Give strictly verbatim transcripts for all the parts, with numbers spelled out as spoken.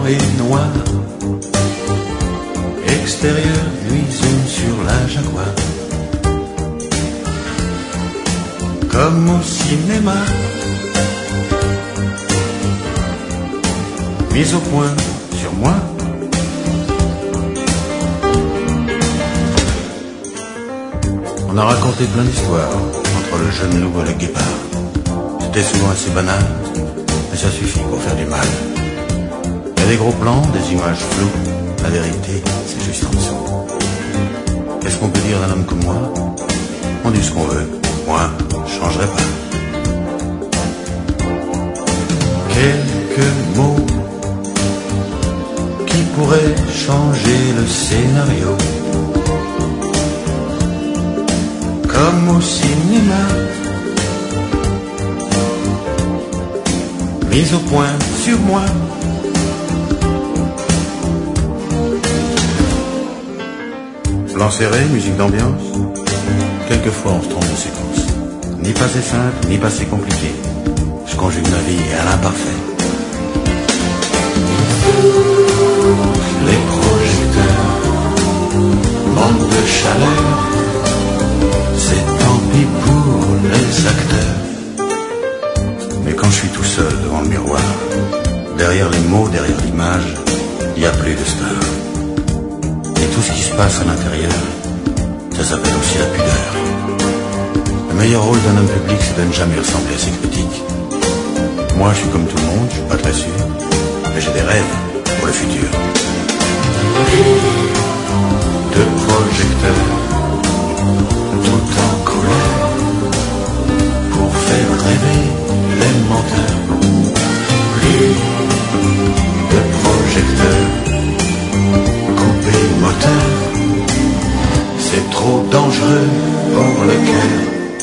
et noir. Extérieur, lui zoom sur la Jaguar. Comme au cinéma, mise au point sur moi. On a raconté plein d'histoires entre le jeune loup et le guépard. C'était souvent assez banal, mais ça suffit pour faire du mal. Il y a des gros plans, des images floues. La vérité, c'est juste en dessous. Qu'est-ce qu'on peut dire d'un homme comme moi? On dit ce qu'on veut. Moi, je changerai pas. Quelques mots qui pourraient changer le scénario. Comme au cinéma, mise au point sur moi. Plan serré, musique d'ambiance. Quelquefois on se trompe de séquence. Ni passé simple, ni passé compliqué. Je conjugue ma vie à l'imparfait. Les projecteurs manquent de chaleur. C'est tant pis pour les acteurs. Mais quand je suis tout seul devant le miroir, derrière les mots, derrière l'image, il n'y a plus de star. Et tout ce qui se passe à l'intérieur, ça s'appelle aussi la pudeur. Le meilleur rôle d'un homme public, c'est de ne jamais ressembler à ses critiques. Moi, je suis comme tout le monde, je suis pas très sûr, mais j'ai des rêves pour le futur. De projecteurs, tout en colère, pour faire rêver les menteurs. Plus de projecteurs, couper moteur, c'est trop dangereux pour le cœur.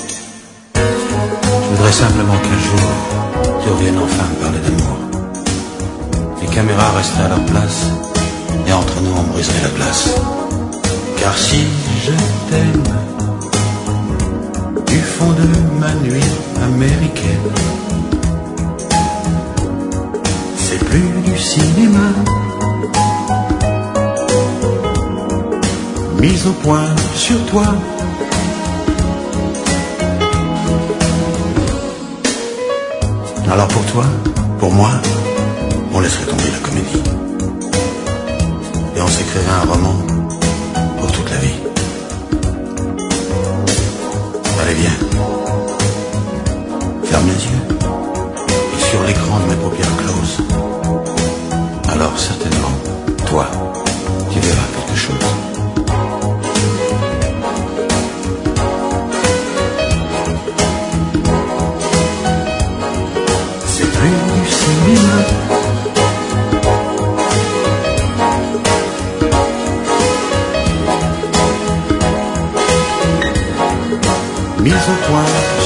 Je voudrais simplement qu'un jour, tu reviennes enfin me parler d'amour. Les caméras resteraient à leur place, et entre nous on briserait la glace. Car si je t'aime, du fond de ma nuit américaine, c'est plus du cinéma. Mise au point sur toi. Alors pour toi, pour moi, on laisserait tomber la comédie. Et on s'écrirait un roman pour toute la vie. Allez, viens. Ferme les yeux. Et sur l'écran de mes paupières closes, alors certainement, toi, tu verras quelque chose. C'est plus du cinéma. Mise au point.